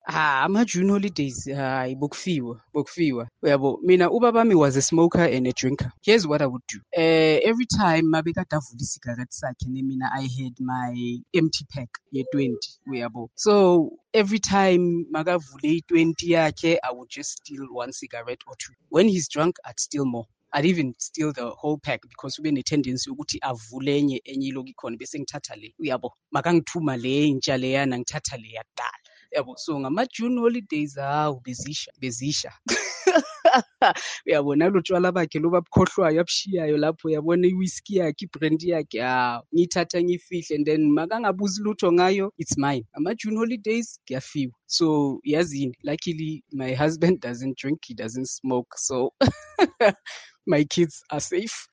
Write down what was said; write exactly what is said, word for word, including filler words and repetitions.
Ah, ama-June holidays, hayi bokufiwa, bokufiwa. Uyabo, mina ubaba wami was a smoker and a drinker. Here's what I would do. Uh, every time mabekade avula isigarethi sakhe nemina I had my empty pack ye twenty, uyabo. So every time makavule i-twenty yakhe, I would just steal one cigarette or two. When he's drunk, I'd steal more. I'd even steal the whole pack because ube ne-tendency yokuthi avule enye enye iloku ikhona bese ngithatha le, uyabo. Makangithuma le intsha leyana ngithatha le yakuqala. Yabo, so ngama-June holidays, hawu bezisha, bezisha. Uyabona nalo tshwala bakhe lobu abukhohlwayo abushiyayo lapho, uyabona i-whiskey yakhe, i-brandy yakhe, hawu ngiyithatha ngiyifihle and then makangabuzi lutho ngayo, it's mine. Ama-June holidays kuyafiwa. So yazini, luckily my husband doesn't drink, he doesn't smoke, so my kids are safe.